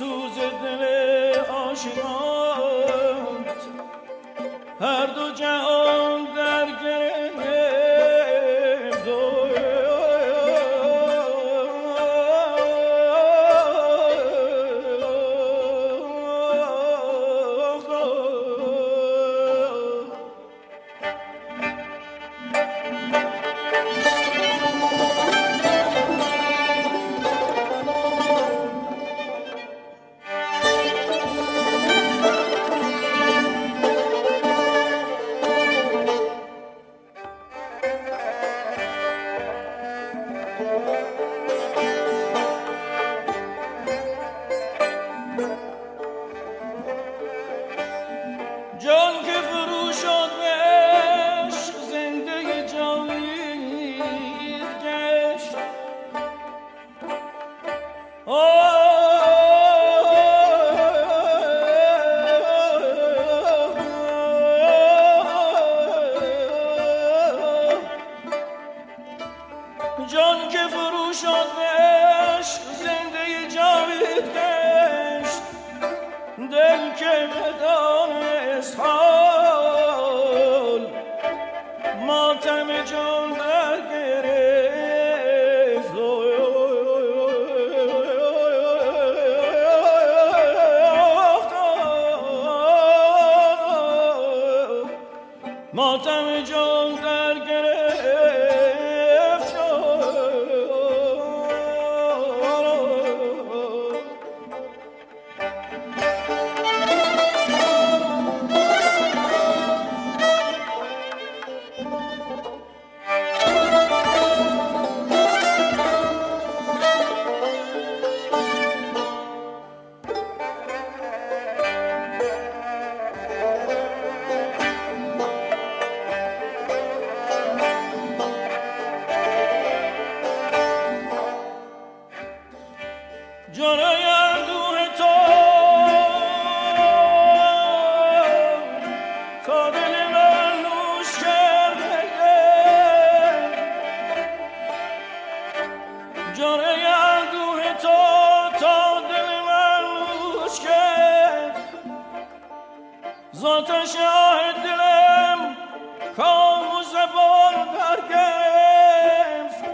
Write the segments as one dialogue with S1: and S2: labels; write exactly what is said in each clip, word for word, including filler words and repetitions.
S1: سوز دل عاشقات هر دو جهان در گرفت جان که فرو شد به عشق زنده جاوید گشت دل که بدانست حال ماتم جان در گرفت ماتم جان در گرفت جانای اندوه تو تا دل من نوش کرده جانای اندوه تو تا دل من نوش کرد ذات شاه دلم کام و زبان در گرفت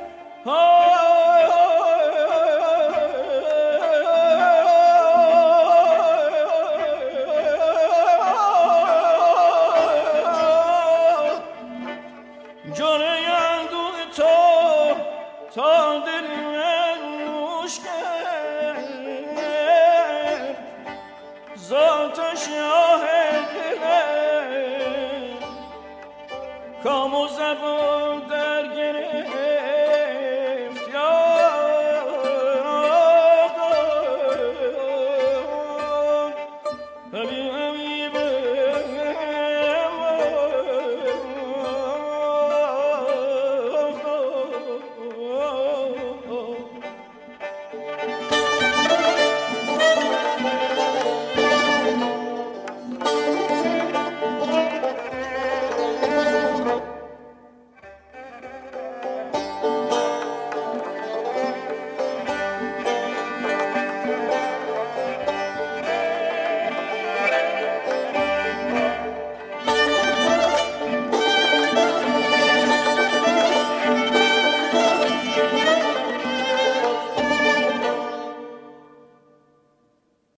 S1: جان اندوه تو تا دل من نوش کرد ذات شاه دلم کام و زبان